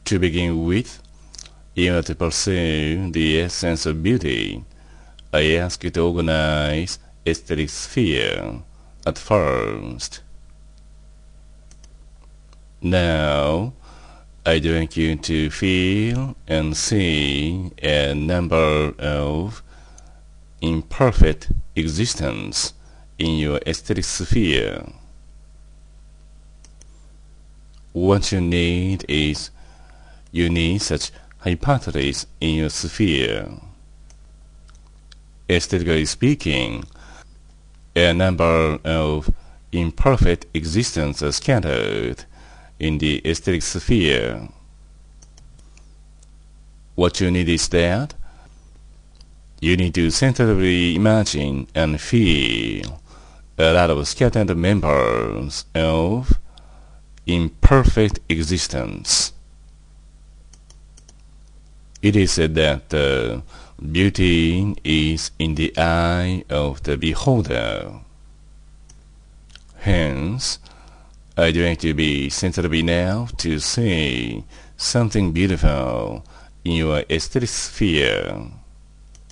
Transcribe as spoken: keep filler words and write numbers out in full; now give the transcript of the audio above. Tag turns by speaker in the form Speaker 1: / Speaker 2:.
Speaker 1: To begin with, in order to pursue the essence of beauty, I ask you to organize aesthetic sphere at first. Now, I direct you to feel and see a number of imperfect existence in your aesthetic sphere. What you need is you need such hypotheses in your sphere. Aesthetically speaking, a number of imperfect existences are scattered in the aesthetic sphere. What you need is that you need to sensitively imagine and feel a lot of scattered members of imperfect existence. It is said that uh, beauty is in the eye of the beholder. Hence, I direct you to be sensitive enough to see something beautiful in your aesthetic sphere.